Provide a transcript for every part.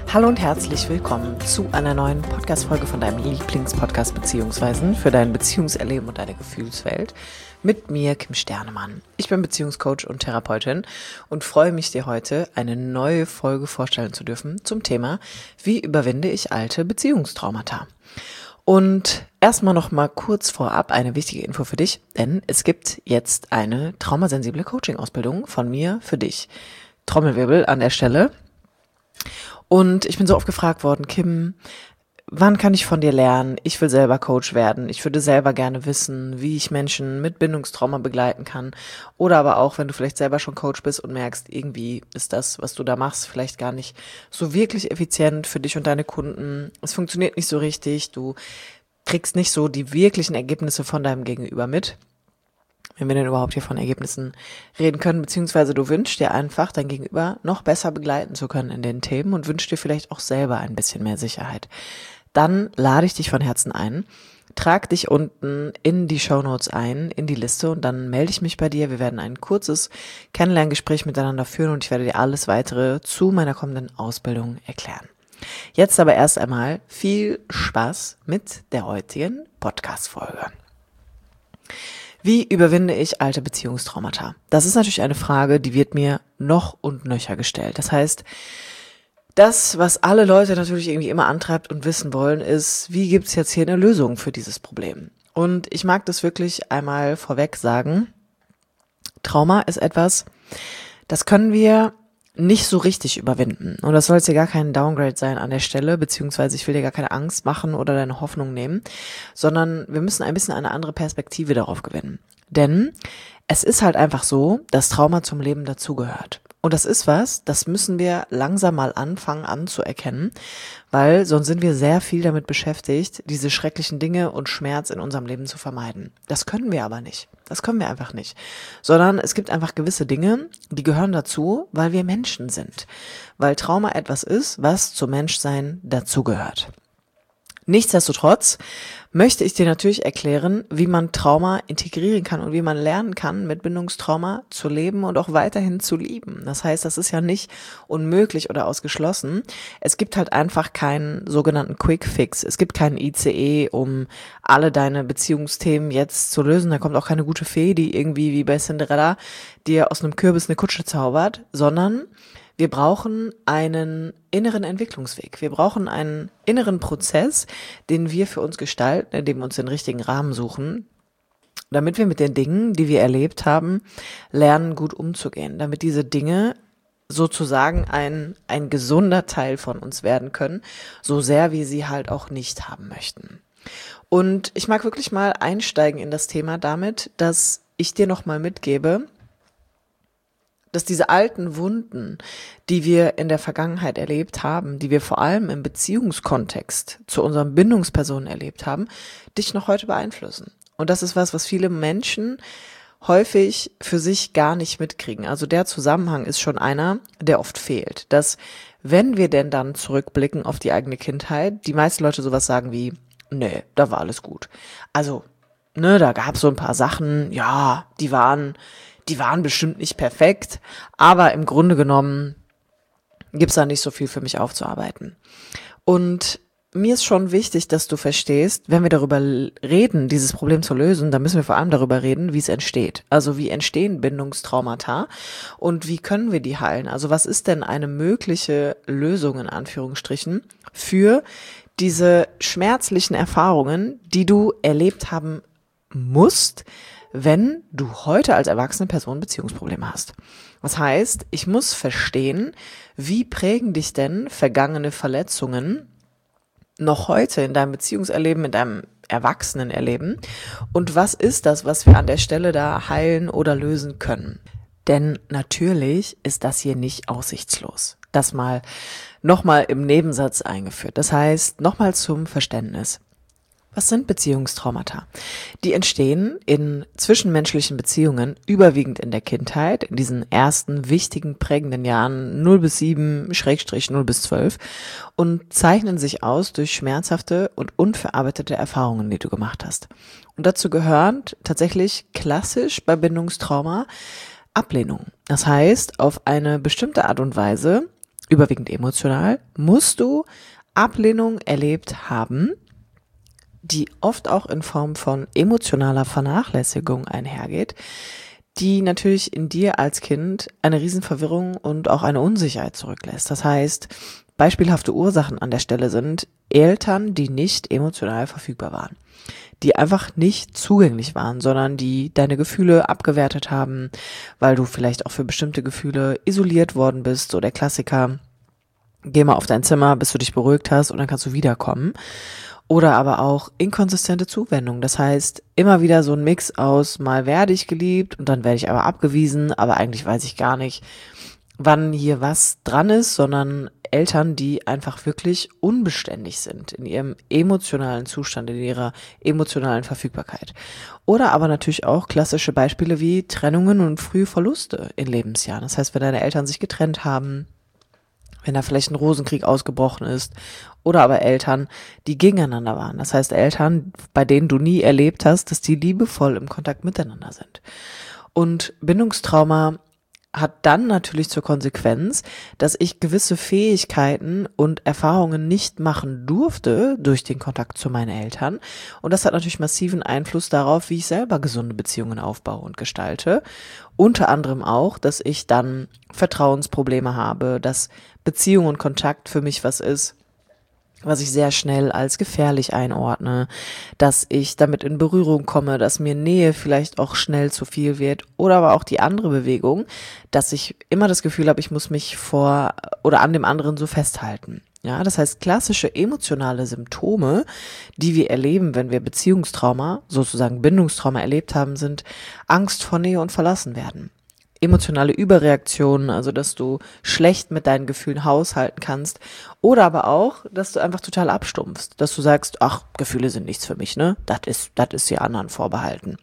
Hallo und herzlich willkommen zu einer neuen Podcast-Folge von deinem Lieblingspodcast beziehungsweise für dein Beziehungserleben und deine Gefühlswelt mit mir, Kim Sternemann. Ich bin Beziehungscoach und Therapeutin und freue mich, dir heute eine neue Folge vorstellen zu dürfen zum Thema: Wie überwinde ich alte Beziehungstraumata? Und erstmal noch mal kurz vorab eine wichtige Info für dich, denn es gibt jetzt eine traumasensible Coaching-Ausbildung von mir für dich. Trommelwirbel an der Stelle. Und ich bin so oft gefragt worden: Kim, wann kann ich von dir lernen? Ich will selber Coach werden. Ich würde selber gerne wissen, wie ich Menschen mit Bindungstrauma begleiten kann. Oder aber auch, wenn du vielleicht selber schon Coach bist und merkst, irgendwie ist das, was du da machst, vielleicht gar nicht so wirklich effizient für dich und deine Kunden. Es funktioniert nicht so richtig. Du kriegst nicht so die wirklichen Ergebnisse von deinem Gegenüber mit. Wenn wir denn überhaupt hier von Ergebnissen reden können, beziehungsweise du wünschst dir einfach, dein Gegenüber noch besser begleiten zu können in den Themen und wünschst dir vielleicht auch selber ein bisschen mehr Sicherheit. Dann lade ich dich von Herzen ein, trag dich unten in die Shownotes ein, in die Liste, und dann melde ich mich bei dir. Wir werden ein kurzes Kennenlerngespräch miteinander führen und ich werde dir alles weitere zu meiner kommenden Ausbildung erklären. Jetzt aber erst einmal viel Spaß mit der heutigen Podcast-Folge. Wie überwinde ich alte Beziehungstraumata? Das ist natürlich eine Frage, die wird mir noch und nöcher gestellt. Das heißt, das, was alle Leute natürlich irgendwie immer antreibt und wissen wollen, ist: Wie gibt's jetzt hier eine Lösung für dieses Problem? Und ich mag das wirklich einmal vorweg sagen: Trauma ist etwas, das können wir nicht so richtig überwinden. Und das soll jetzt hier gar kein Downgrade sein an der Stelle, beziehungsweise ich will dir gar keine Angst machen oder deine Hoffnung nehmen, sondern wir müssen ein bisschen eine andere Perspektive darauf gewinnen. Denn es ist halt einfach so, dass Trauma zum Leben dazugehört. Und das ist was, das müssen wir langsam mal anfangen anzuerkennen, weil sonst sind wir sehr viel damit beschäftigt, diese schrecklichen Dinge und Schmerz in unserem Leben zu vermeiden. Das können wir aber nicht. Das können wir einfach nicht. Sondern es gibt einfach gewisse Dinge, die gehören dazu, weil wir Menschen sind. Weil Trauma etwas ist, was zum Menschsein dazugehört. Nichtsdestotrotz möchte ich dir natürlich erklären, wie man Trauma integrieren kann und wie man lernen kann, mit Bindungstrauma zu leben und auch weiterhin zu lieben. Das heißt, das ist ja nicht unmöglich oder ausgeschlossen. Es gibt halt einfach keinen sogenannten Quick Fix. Es gibt keinen ICE, um alle deine Beziehungsthemen jetzt zu lösen. Da kommt auch keine gute Fee, die irgendwie wie bei Cinderella dir aus einem Kürbis eine Kutsche zaubert, sondern wir brauchen einen inneren Entwicklungsweg. Wir brauchen einen inneren Prozess, den wir für uns gestalten, indem wir uns den richtigen Rahmen suchen, damit wir mit den Dingen, die wir erlebt haben, lernen, gut umzugehen. Damit diese Dinge sozusagen ein gesunder Teil von uns werden können, so sehr wir sie halt auch nicht haben möchten. Und ich mag wirklich mal einsteigen in das Thema damit, dass ich dir nochmal mitgebe, dass diese alten Wunden, die wir in der Vergangenheit erlebt haben, die wir vor allem im Beziehungskontext zu unseren Bindungspersonen erlebt haben, dich noch heute beeinflussen. Und das ist was viele Menschen häufig für sich gar nicht mitkriegen. Also der Zusammenhang ist schon einer, der oft fehlt. Dass, wenn wir denn dann zurückblicken auf die eigene Kindheit, die meisten Leute sowas sagen wie: Nee, da war alles gut. Also, da gab es so ein paar Sachen, ja, die waren bestimmt nicht perfekt, aber im Grunde genommen gibt's da nicht so viel für mich aufzuarbeiten. Und mir ist schon wichtig, dass du verstehst, wenn wir darüber reden, dieses Problem zu lösen, dann müssen wir vor allem darüber reden, wie es entsteht. Also wie entstehen Bindungstraumata und wie können wir die heilen? Also was ist denn eine mögliche Lösung in Anführungsstrichen für diese schmerzlichen Erfahrungen, die du erlebt haben musst, wenn du heute als erwachsene Person Beziehungsprobleme hast. Das heißt, ich muss verstehen, wie prägen dich denn vergangene Verletzungen noch heute in deinem Beziehungserleben, in deinem Erwachsenenerleben, und was ist das, was wir an der Stelle da heilen oder lösen können? Denn natürlich ist das hier nicht aussichtslos. Das nochmal im Nebensatz eingeführt. Das heißt, nochmal zum Verständnis. Was sind Beziehungstraumata? Die entstehen in zwischenmenschlichen Beziehungen, überwiegend in der Kindheit, in diesen ersten wichtigen prägenden Jahren 0 bis 7, / 0 bis 12, und zeichnen sich aus durch schmerzhafte und unverarbeitete Erfahrungen, die du gemacht hast. Und dazu gehören tatsächlich klassisch bei Bindungstrauma Ablehnung. Das heißt, auf eine bestimmte Art und Weise überwiegend emotional, musst du Ablehnung erlebt haben, die oft auch in Form von emotionaler Vernachlässigung einhergeht, die natürlich in dir als Kind eine Riesenverwirrung und auch eine Unsicherheit zurücklässt. Das heißt, beispielhafte Ursachen an der Stelle sind Eltern, die nicht emotional verfügbar waren, die einfach nicht zugänglich waren, sondern die deine Gefühle abgewertet haben, weil du vielleicht auch für bestimmte Gefühle isoliert worden bist. So der Klassiker, geh mal auf dein Zimmer, bis du dich beruhigt hast und dann kannst du wiederkommen. Oder aber auch inkonsistente Zuwendung. Das heißt, immer wieder so ein Mix aus, mal werde ich geliebt und dann werde ich aber abgewiesen, aber eigentlich weiß ich gar nicht, wann hier was dran ist, sondern Eltern, die einfach wirklich unbeständig sind in ihrem emotionalen Zustand, in ihrer emotionalen Verfügbarkeit. Oder aber natürlich auch klassische Beispiele wie Trennungen und frühe Verluste in Lebensjahren. Das heißt, wenn deine Eltern sich getrennt haben, wenn da vielleicht ein Rosenkrieg ausgebrochen ist, oder aber Eltern, die gegeneinander waren. Das heißt Eltern, bei denen du nie erlebt hast, dass die liebevoll im Kontakt miteinander sind. Und Bindungstrauma hat dann natürlich zur Konsequenz, dass ich gewisse Fähigkeiten und Erfahrungen nicht machen durfte durch den Kontakt zu meinen Eltern. Und das hat natürlich massiven Einfluss darauf, wie ich selber gesunde Beziehungen aufbaue und gestalte. Unter anderem auch, dass ich dann Vertrauensprobleme habe, dass Beziehung und Kontakt für mich was ist, was ich sehr schnell als gefährlich einordne, dass ich damit in Berührung komme, dass mir Nähe vielleicht auch schnell zu viel wird, oder aber auch die andere Bewegung, dass ich immer das Gefühl habe, ich muss mich vor oder an dem anderen so festhalten. Ja, das heißt, klassische emotionale Symptome, die wir erleben, wenn wir Beziehungstrauma, sozusagen Bindungstrauma erlebt haben, sind Angst vor Nähe und Verlassenwerden. Emotionale Überreaktionen, also dass du schlecht mit deinen Gefühlen haushalten kannst, oder aber auch, dass du einfach total abstumpfst, dass du sagst, ach, Gefühle sind nichts für mich, ne? Das ist die anderen vorbehalten.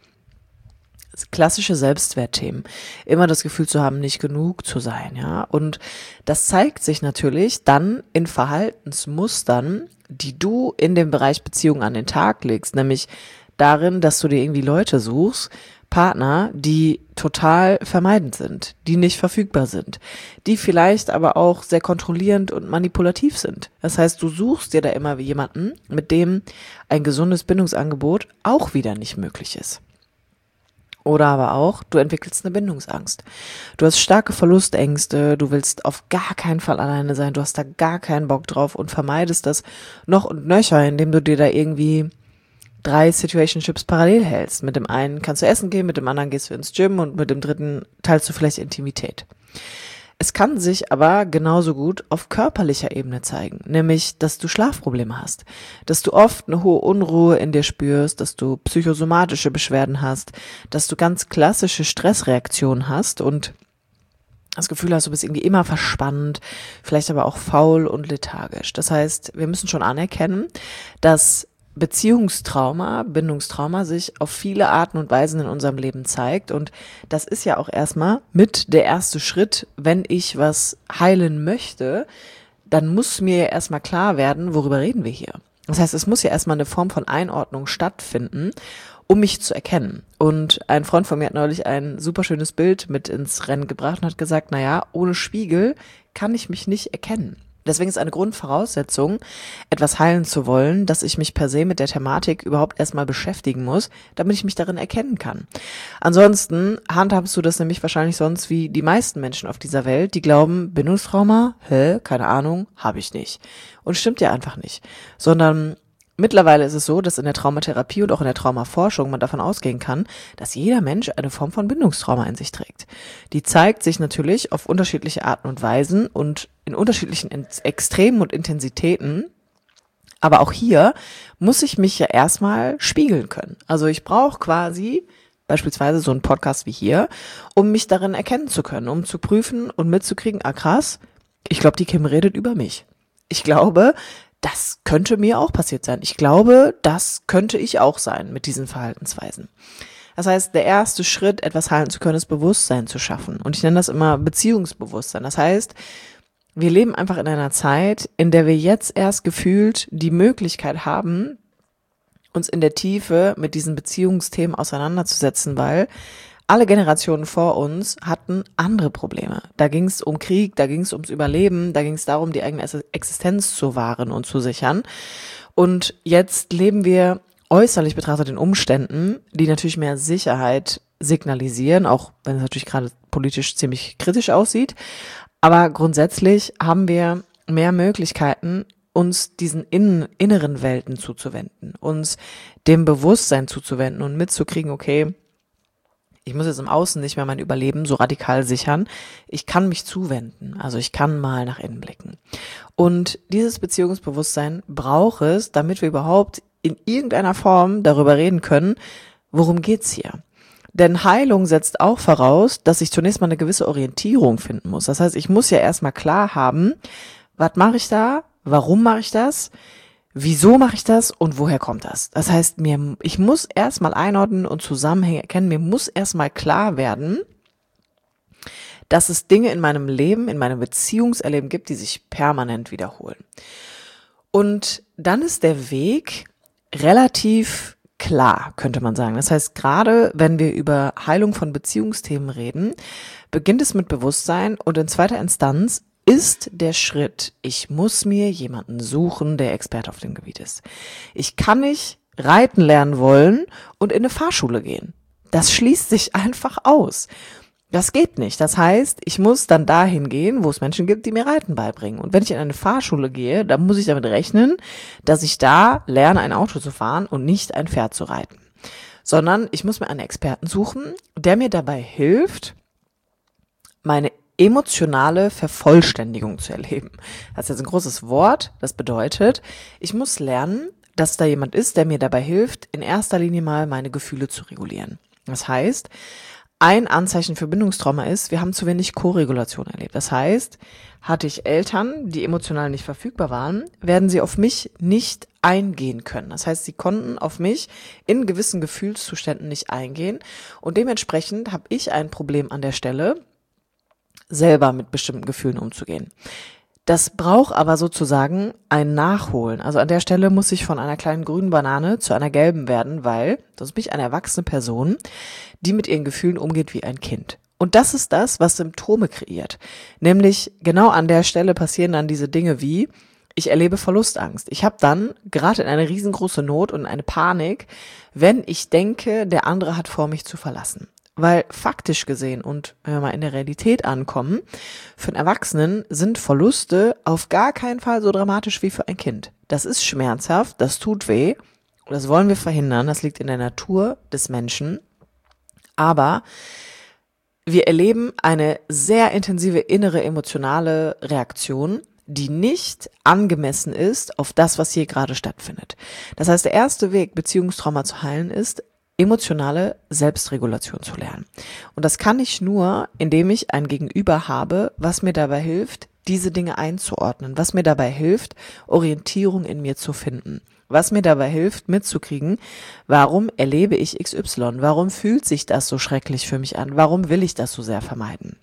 Klassische Selbstwertthemen, immer das Gefühl zu haben, nicht genug zu sein, ja? Und das zeigt sich natürlich dann in Verhaltensmustern, die du in dem Bereich Beziehung an den Tag legst, nämlich darin, dass du dir irgendwie Leute suchst, Partner, die total vermeidend sind, die nicht verfügbar sind, die vielleicht aber auch sehr kontrollierend und manipulativ sind. Das heißt, du suchst dir da immer jemanden, mit dem ein gesundes Bindungsangebot auch wieder nicht möglich ist. Oder aber auch, du entwickelst eine Bindungsangst. Du hast starke Verlustängste, du willst auf gar keinen Fall alleine sein, du hast da gar keinen Bock drauf und vermeidest das noch und nöcher, indem du dir da irgendwie 3 Situationships parallel hältst. Mit dem einen kannst du essen gehen, mit dem anderen gehst du ins Gym und mit dem dritten teilst du vielleicht Intimität. Es kann sich aber genauso gut auf körperlicher Ebene zeigen, nämlich, dass du Schlafprobleme hast, dass du oft eine hohe Unruhe in dir spürst, dass du psychosomatische Beschwerden hast, dass du ganz klassische Stressreaktionen hast und das Gefühl hast, du bist irgendwie immer verspannt, vielleicht aber auch faul und lethargisch. Das heißt, wir müssen schon anerkennen, dass Beziehungstrauma, Bindungstrauma sich auf viele Arten und Weisen in unserem Leben zeigt, und das ist ja auch erstmal mit der erste Schritt, wenn ich was heilen möchte, dann muss mir ja erstmal klar werden, worüber reden wir hier. Das heißt, es muss ja erstmal eine Form von Einordnung stattfinden, um mich zu erkennen. Und ein Freund von mir hat neulich ein super schönes Bild mit ins Rennen gebracht und hat gesagt, naja, ohne Spiegel kann ich mich nicht erkennen. Deswegen ist eine Grundvoraussetzung, etwas heilen zu wollen, dass ich mich per se mit der Thematik überhaupt erstmal beschäftigen muss, damit ich mich darin erkennen kann. Ansonsten handhabst du das nämlich wahrscheinlich sonst wie die meisten Menschen auf dieser Welt, die glauben, Bindungstrauma, keine Ahnung, habe ich nicht. Und stimmt ja einfach nicht. Sondern mittlerweile ist es so, dass in der Traumatherapie und auch in der Traumaforschung man davon ausgehen kann, dass jeder Mensch eine Form von Bindungstrauma in sich trägt. Die zeigt sich natürlich auf unterschiedliche Arten und Weisen und in unterschiedlichen Extremen und Intensitäten. Aber auch hier muss ich mich ja erstmal spiegeln können. Also ich brauche quasi beispielsweise so einen Podcast wie hier, um mich darin erkennen zu können, um zu prüfen und mitzukriegen, krass, ich glaube, die Kim redet über mich. Ich glaube, das könnte mir auch passiert sein. Ich glaube, das könnte ich auch sein mit diesen Verhaltensweisen. Das heißt, der erste Schritt, etwas heilen zu können, ist Bewusstsein zu schaffen. Und ich nenne das immer Beziehungsbewusstsein. Das heißt, wir leben einfach in einer Zeit, in der wir jetzt erst gefühlt die Möglichkeit haben, uns in der Tiefe mit diesen Beziehungsthemen auseinanderzusetzen, weil Alle Generationen vor uns hatten andere Probleme. Da ging es um Krieg, da ging es ums Überleben, da ging es darum, die eigene Existenz zu wahren und zu sichern. Und jetzt leben wir äußerlich betrachtet in Umständen, die natürlich mehr Sicherheit signalisieren, auch wenn es natürlich gerade politisch ziemlich kritisch aussieht. Aber grundsätzlich haben wir mehr Möglichkeiten, uns diesen inneren Welten zuzuwenden, uns dem Bewusstsein zuzuwenden und mitzukriegen, okay, ich muss jetzt im Außen nicht mehr mein Überleben so radikal sichern. Ich kann mich zuwenden, also ich kann mal nach innen blicken. Und dieses Beziehungsbewusstsein braucht es, damit wir überhaupt in irgendeiner Form darüber reden können, worum geht's hier. Denn Heilung setzt auch voraus, dass ich zunächst mal eine gewisse Orientierung finden muss. Das heißt, ich muss ja erstmal klar haben, was mache ich da, warum mache ich das, wieso mache ich das und woher kommt das? Das heißt, ich muss erstmal einordnen und Zusammenhänge erkennen, mir muss erstmal klar werden, dass es Dinge in meinem Leben, in meinem Beziehungserleben gibt, die sich permanent wiederholen. Und dann ist der Weg relativ klar, könnte man sagen. Das heißt, gerade wenn wir über Heilung von Beziehungsthemen reden, beginnt es mit Bewusstsein und in zweiter Instanz ist der Schritt, ich muss mir jemanden suchen, der Experte auf dem Gebiet ist. Ich kann nicht reiten lernen wollen und in eine Fahrschule gehen. Das schließt sich einfach aus. Das geht nicht. Das heißt, ich muss dann dahin gehen, wo es Menschen gibt, die mir Reiten beibringen. Und wenn ich in eine Fahrschule gehe, dann muss ich damit rechnen, dass ich da lerne, ein Auto zu fahren und nicht ein Pferd zu reiten. Sondern ich muss mir einen Experten suchen, der mir dabei hilft, meine emotionale Vervollständigung zu erleben. Das ist jetzt ein großes Wort. Das bedeutet, ich muss lernen, dass da jemand ist, der mir dabei hilft, in erster Linie mal meine Gefühle zu regulieren. Das heißt, ein Anzeichen für Bindungstrauma ist, wir haben zu wenig Koregulation erlebt. Das heißt, hatte ich Eltern, die emotional nicht verfügbar waren, werden sie auf mich nicht eingehen können. Das heißt, sie konnten auf mich in gewissen Gefühlszuständen nicht eingehen und dementsprechend habe ich ein Problem an der Stelle, selber mit bestimmten Gefühlen umzugehen. Das braucht aber sozusagen ein Nachholen. Also an der Stelle muss ich von einer kleinen grünen Banane zu einer gelben werden, weil sonst bin ich eine erwachsene Person, die mit ihren Gefühlen umgeht wie ein Kind. Und das ist das, was Symptome kreiert. Nämlich genau an der Stelle passieren dann diese Dinge wie, ich erlebe Verlustangst. Ich habe dann gerade in eine riesengroße Not und eine Panik, wenn ich denke, der andere hat vor, mich zu verlassen. Weil faktisch gesehen und wenn wir mal in der Realität ankommen, für einen Erwachsenen sind Verluste auf gar keinen Fall so dramatisch wie für ein Kind. Das ist schmerzhaft, das tut weh, das wollen wir verhindern, das liegt in der Natur des Menschen. Aber wir erleben eine sehr intensive innere emotionale Reaktion, die nicht angemessen ist auf das, was hier gerade stattfindet. Das heißt, der erste Weg, Beziehungstrauma zu heilen, ist, emotionale Selbstregulation zu lernen. Und das kann ich nur, indem ich ein Gegenüber habe, was mir dabei hilft, diese Dinge einzuordnen, was mir dabei hilft, Orientierung in mir zu finden, was mir dabei hilft, mitzukriegen, warum erlebe ich XY, warum fühlt sich das so schrecklich für mich an, warum will ich das so sehr vermeiden.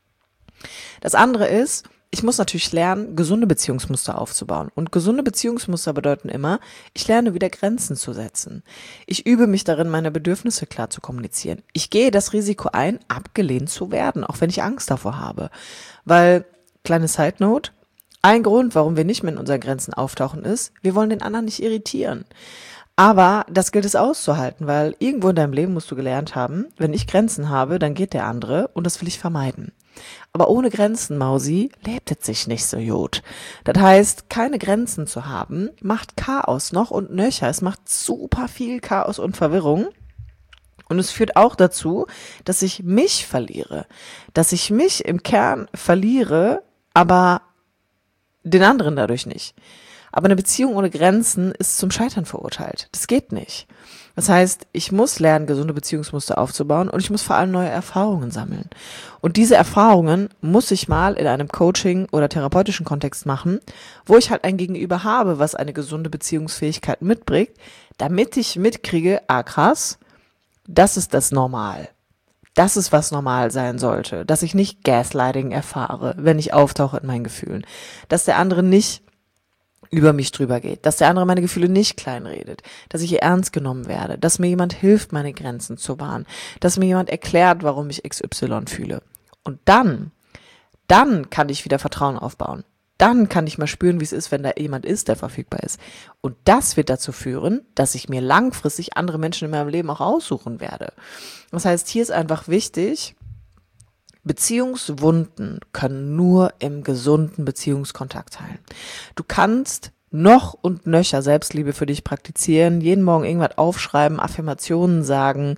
Das andere ist, ich muss natürlich lernen, gesunde Beziehungsmuster aufzubauen. Und gesunde Beziehungsmuster bedeuten immer, ich lerne wieder Grenzen zu setzen. Ich übe mich darin, meine Bedürfnisse klar zu kommunizieren. Ich gehe das Risiko ein, abgelehnt zu werden, auch wenn ich Angst davor habe. Weil, kleine Side Note, ein Grund, warum wir nicht mehr in unseren Grenzen auftauchen, ist, wir wollen den anderen nicht irritieren. Aber das gilt es auszuhalten, weil irgendwo in deinem Leben musst du gelernt haben, wenn ich Grenzen habe, dann geht der andere und das will ich vermeiden. Aber ohne Grenzen, Mausi, lebt es sich nicht so gut. Das heißt, keine Grenzen zu haben, macht Chaos noch und nöcher. Es macht super viel Chaos und Verwirrung. Und es führt auch dazu, dass ich mich verliere. Dass ich mich im Kern verliere, aber den anderen dadurch nicht. Aber eine Beziehung ohne Grenzen ist zum Scheitern verurteilt. Das geht nicht. Das heißt, ich muss lernen, gesunde Beziehungsmuster aufzubauen und ich muss vor allem neue Erfahrungen sammeln. Und diese Erfahrungen muss ich mal in einem Coaching oder therapeutischen Kontext machen, wo ich halt ein Gegenüber habe, was eine gesunde Beziehungsfähigkeit mitbringt, damit ich mitkriege, krass, das ist das Normal. Das ist, was normal sein sollte. Dass ich nicht Gaslighting erfahre, wenn ich auftauche in meinen Gefühlen. Dass der andere nicht über mich drüber geht, dass der andere meine Gefühle nicht kleinredet, dass ich ernst genommen werde, dass mir jemand hilft, meine Grenzen zu wahren, dass mir jemand erklärt, warum ich XY fühle. Und dann kann ich wieder Vertrauen aufbauen. Dann kann ich mal spüren, wie es ist, wenn da jemand ist, der verfügbar ist. Und das wird dazu führen, dass ich mir langfristig andere Menschen in meinem Leben auch aussuchen werde. Das heißt, hier ist einfach wichtig, Beziehungswunden können nur im gesunden Beziehungskontakt heilen. Du kannst noch und nöcher Selbstliebe für dich praktizieren, jeden Morgen irgendwas aufschreiben, Affirmationen sagen,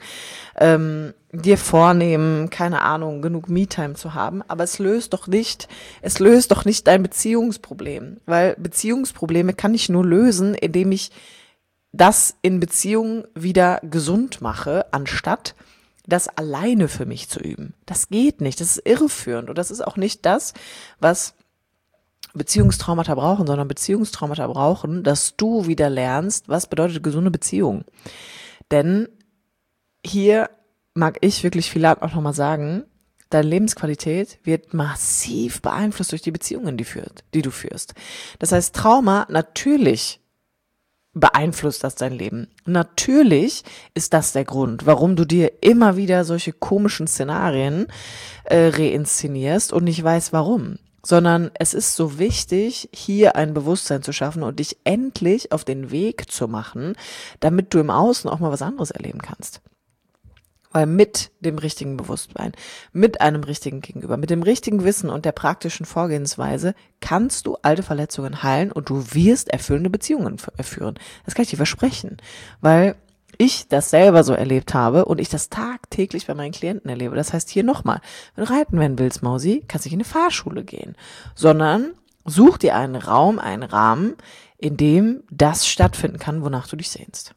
dir vornehmen, keine Ahnung, genug Me-Time zu haben, aber es löst doch nicht dein Beziehungsproblem, weil Beziehungsprobleme kann ich nur lösen, indem ich das in Beziehungen wieder gesund mache, anstatt das alleine für mich zu üben. Das geht nicht, das ist irreführend und das ist auch nicht das, was Beziehungstraumata brauchen, sondern Beziehungstraumata brauchen, dass du wieder lernst, was bedeutet gesunde Beziehung. Denn hier mag ich wirklich vielleicht auch nochmal sagen, deine Lebensqualität wird massiv beeinflusst durch die Beziehungen, die du führst. Das heißt, Trauma, natürlich beeinflusst das dein Leben. Natürlich ist das der Grund, warum du dir immer wieder solche komischen Szenarien reinszenierst und nicht weißt, warum. Sondern es ist so wichtig, hier ein Bewusstsein zu schaffen und dich endlich auf den Weg zu machen, damit du im Außen auch mal was anderes erleben kannst. Weil mit dem richtigen Bewusstsein, mit einem richtigen Gegenüber, mit dem richtigen Wissen und der praktischen Vorgehensweise kannst du alte Verletzungen heilen und du wirst erfüllende Beziehungen führen. Das kann ich dir versprechen, weil ich das selber so erlebt habe und ich das tagtäglich bei meinen Klienten erlebe. Das heißt hier nochmal, wenn du reiten werden willst, Mausi, kannst du nicht in eine Fahrschule gehen, sondern such dir einen Raum, einen Rahmen, in dem das stattfinden kann, wonach du dich sehnst.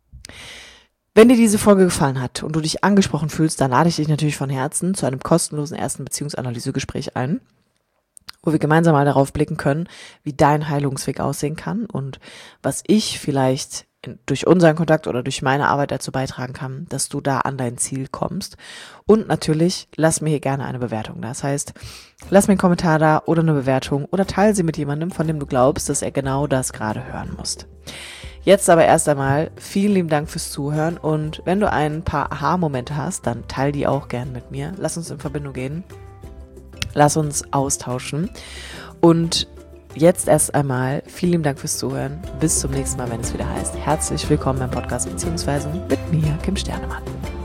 Wenn dir diese Folge gefallen hat und du dich angesprochen fühlst, dann lade ich dich natürlich von Herzen zu einem kostenlosen ersten Beziehungsanalysegespräch ein, wo wir gemeinsam mal darauf blicken können, wie dein Heilungsweg aussehen kann und was ich vielleicht durch unseren Kontakt oder durch meine Arbeit dazu beitragen kann, dass du da an dein Ziel kommst. Und natürlich, lass mir hier gerne eine Bewertung da. Das heißt, lass mir einen Kommentar da oder eine Bewertung oder teile sie mit jemandem, von dem du glaubst, dass er genau das gerade hören muss. Jetzt aber erst einmal vielen lieben Dank fürs Zuhören und wenn du ein paar Aha-Momente hast, dann teile die auch gern mit mir. Lass uns in Verbindung gehen. Lass uns austauschen. Und jetzt erst einmal vielen lieben Dank fürs Zuhören. Bis zum nächsten Mal, wenn es wieder heißt, herzlich willkommen beim Podcast beziehungsweise mit mir, Kim Sternemann.